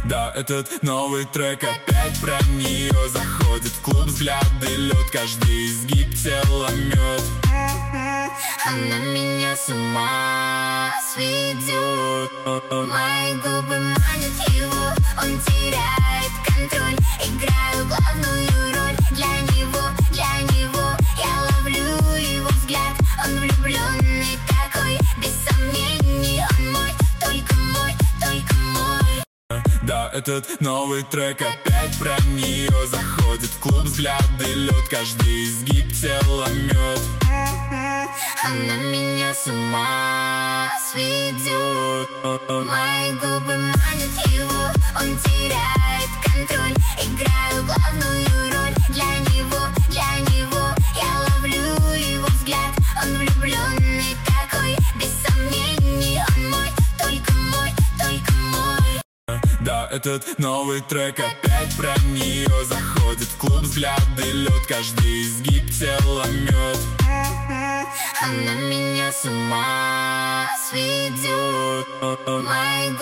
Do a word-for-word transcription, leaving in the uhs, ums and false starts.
Да, этот новый трек опять про нее. Заходит в клуб, взгляды лед, каждый изгиб тела мед. Она меня с ума сведет. Мои губы манят его, он теряет контроль. Играю главную роль для него, для него. Я ловлю его взгляд, он влюбленный такой. Без сомнений он мой, только мой, только мой. Да, этот новый трек опять про нее. Заходит в клуб, взгляды лед, каждый изгиб тела мед. Она меня с ума сведет. Мои губы манят его, он теряет контроль. Играю главную роль для него, для него. Я ловлю его взгляд, он влюбленный такой. Без сомнений он мой, только мой, только мой. Да, этот новый трек опять про нее. Заходит в клуб, взгляды лед, каждый изгиб тела мед. Она меня с ума сведет. Мои